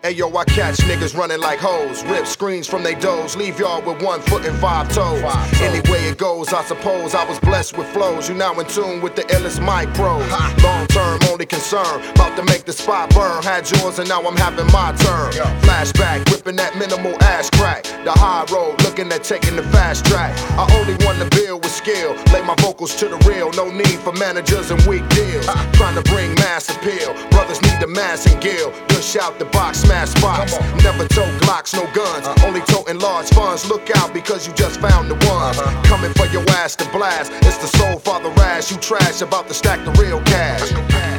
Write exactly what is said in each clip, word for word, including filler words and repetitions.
Ayo, I catch niggas running like hoes, rip screens from they doors, leave y'all with one foot and five toes. Five toes. Any way it goes, I suppose I was blessed with flows. You now in tune with the illest mic pros. Long term, only concern, about to make the spot burn. Had yours and now I'm having my turn. Yo. Flashback, ripping that minimal ass crack. The high road, looking at taking the fast track. I only want to build with skill, lay my vocals to the real. No need for managers and weak deals. Trying to bring mass appeal, brothers need the mass and gill. Push out the box, smash spots. Never tote Glocks, no guns. Uh-huh. Only toting large funds. Look out because you just found the ones. Uh-huh. Coming for your ass to blast. It's the soul father Rash. You trash about to stack the real cash.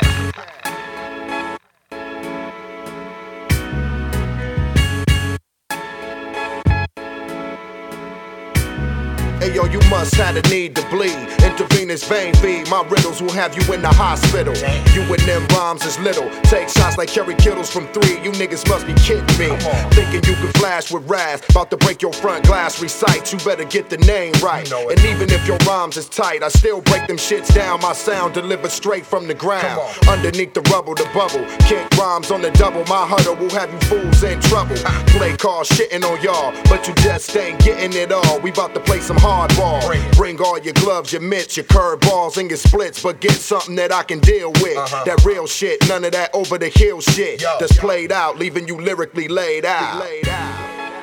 Ayo, you must have the need to bleed. Intravenous vein feed. My riddles will have you in the hospital. You and them rhymes is little. Take shots like Kerry Kittles from three. You niggas must be kidding me. Thinking you can flash with Raz. About to break your front glass. Recite, you better get the name right. You know and even if your rhymes is tight, I still break them shits down. My sound delivered straight from the ground. Underneath the rubble, the bubble. Kick rhymes on the double. My huddle will have you fools in trouble. Play cards shitting on y'all, but you just ain't getting it all. We about to play some hardball. Bring all your gloves, your mitts, your curveballs, and your splits, but get something that I can deal with. Uh-huh. That real shit, none of that over the hill shit. Yo, that's yo. Played out, leaving you lyrically laid out. Laid out.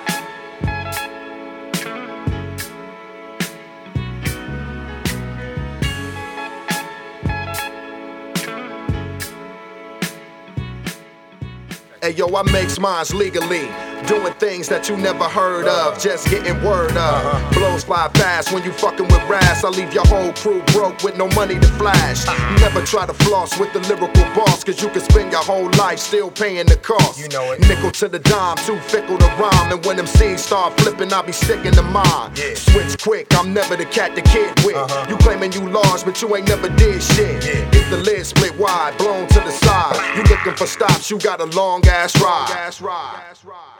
Ayo, I makes mines legally. Doing things that you never heard of, just getting word of. Uh-huh. Blows fly fast when you fucking with Raz. I leave your whole crew broke with no money to flash. Uh-huh. Never try to floss with the lyrical boss, cause you can spend your whole life still paying the cost. You know it. Nickel to the dime, too fickle to rhyme. And when them C's start flipping, I'll be sticking to mine. Yeah. Switch quick, I'm never the cat the kid with. Uh-huh. You claiming you large, but you ain't never did shit. Yeah. Get the lid split wide, blown to the side. You looking for stops, you got a long ass ride. Long ass ride.